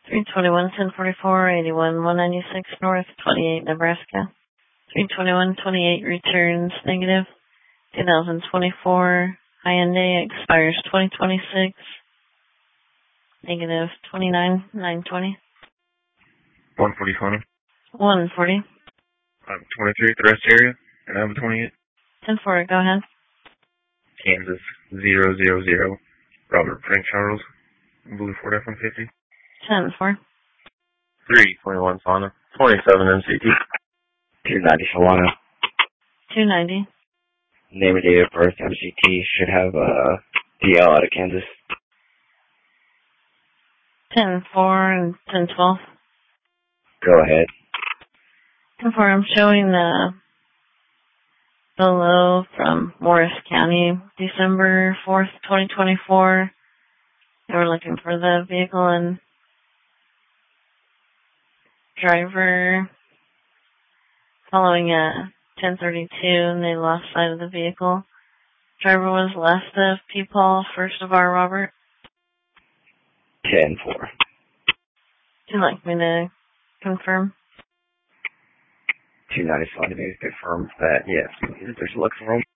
321, 1044, 81, 196 North, 28 Nebraska. 321, 28 returns negative. 2024 Hyundai expires 2026. Negative 29, 920. 140 140. 23 at the rest area, and I have a 28. 10-4, go ahead. Kansas 000. Robert Frank Charles, Blue Ford F-150. 10-4. 321 Fauna, 27 MCT. 290 Solana. 290. Name and date of birth, MCT, should have DL out of Kansas. 10-4 and 10-12. Go ahead. 10-4, I'm showing the low from Morris County, December 4th, 2024. They were looking for the vehicle and driver following at 10:32, and they lost sight of the vehicle. Driver was last of P. Paul, first of R. Robert. 10-4. Would you like me to confirm? 290 Solana, maybe confirm that, yes, there's a look for him.